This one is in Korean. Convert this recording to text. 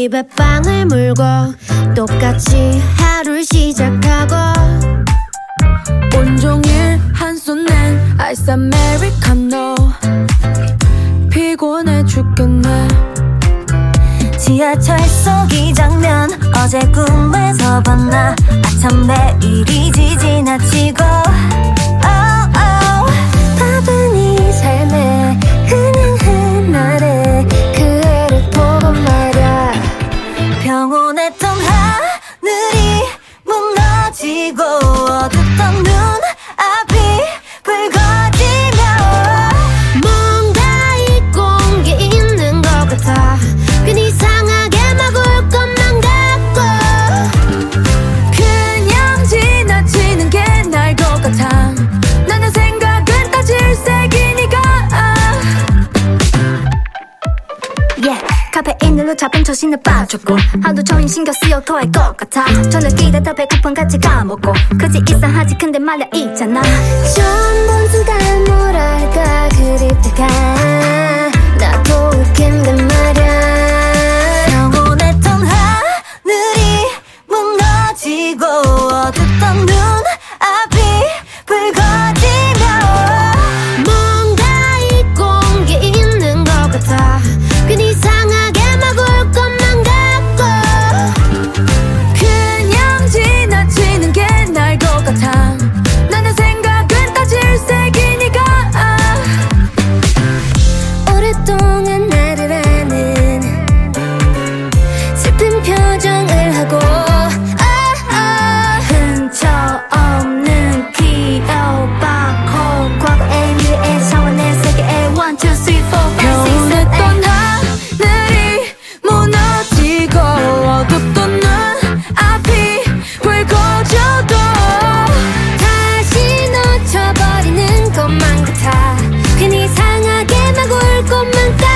입에 빵을 물고 똑같이 하루를 시작하고 온종일 한손엔 아이스 아메리카노 피곤해 죽겠네. 지하철 속 이 장면 어제 꿈에서 봤나. 아참 매일이지 지나치고 바쁜 이 삶에 그냥 한날에 그 애를 보고 말야. 평온했던 하늘이 무너지고 어둡던 눈앞이 붉어지며 뭔가 잊고 온 게 있는 것 같아. 괜히 이상하게 막 울 것만 같고 그냥 지나치는 게 나을 것 같아. 나는 생각은 다 질색이니까. 카페인으로 잡은 처신을 빠졌고 하도 종일 신경 쓰여 토할 것 같아. 저녁이라 더 배고픈 같이 까먹고 그지 이상하지 근데 말야 있잖아. 전번수가 뭐랄까 그립다가 나도 웃긴데 말야. 평온했던 하늘이 무너지고 어둡던 눈앞이 붉어지며 뭔가 잊고 온 게 있는 것 같아. 괜히 이상하게 막 울 것만 같고 그냥 지나치는 게 나을 것 같아. 나는 생각은 다 질색이니까. 오랫동안 나를 아는 슬픈 표정을 하고 흔적 없는 기억 바코 과거의 미래의 차원의 세계의 1, 2, 3, 4, 5, 6, 7 평온했던 하늘이 무너지고 어둡던 눈앞이 붉어져도 다시 놓쳐버리는 것만 같아. 괜히 이상하게 막 울 것만 같고